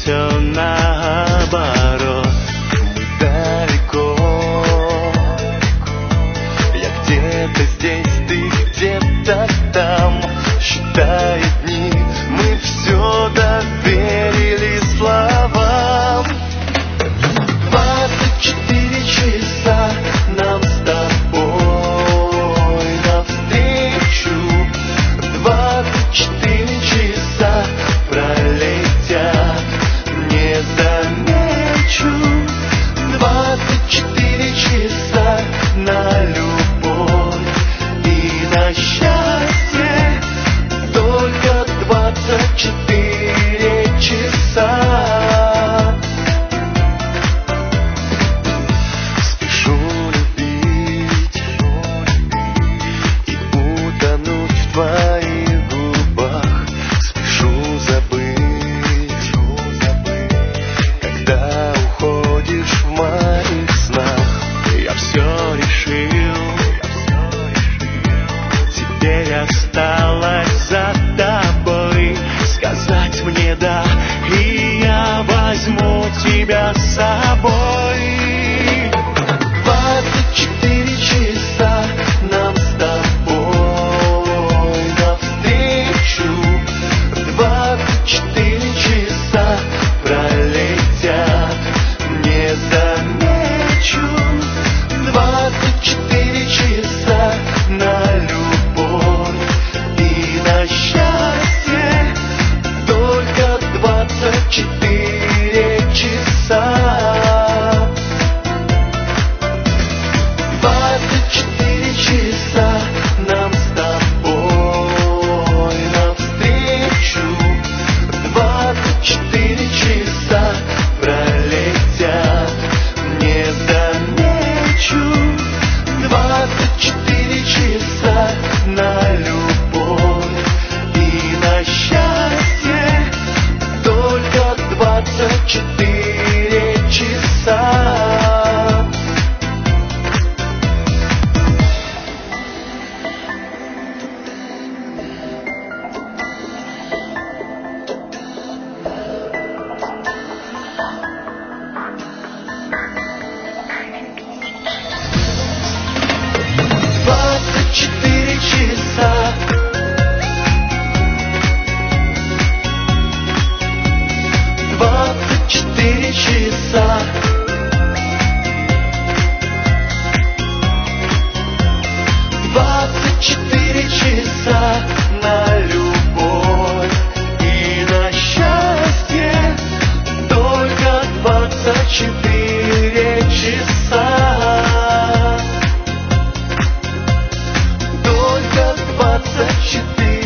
все наоборот. Мы далеко, я где-то здесь, ты где-то там. Считая дни, мы все доверили словам. 24 часа нам с тобой навстречу. 24 часа пролетят, не замечу. 24 часа на любовь и на счастье. Только 24 часа. Спешу любить и утонуть в твоих губах. Спешу забыть, когда уходишь в моих снах. Я все решил, теперь осталось за тобой сказать мне да, и я возьму тебя с собой. 24 часа нам с тобой навстречу. 24 часа пролетят, не замечу. 24 часа на любовь и на счастье. Только 24 часа. 24 часа нам с тобой навстречу. 24 часа пролетят, не замечу. 24 часа на любовь и на счастье. Только 24 часа. Четыре часа. 24 часа. 24 часа на любовь и на счастье. Только 24 часа. Только 24